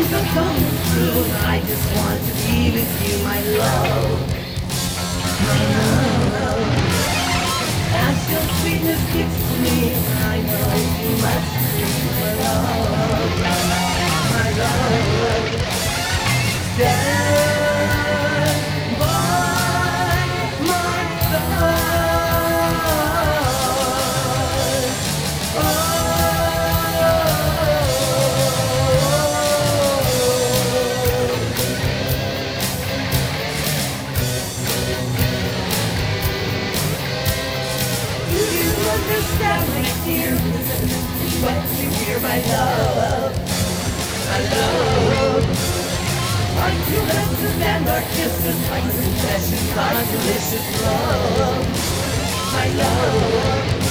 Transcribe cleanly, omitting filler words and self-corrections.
dreams are coming true. I just want to be with you, my love. My love. As your sweetness gets to me, I know you must be my love. My love. Stand by my side. Oh. Do you understand, my dear? What you hear, my love, my love. Our two lenses and our kisses, my confessions, our delicious love, my love.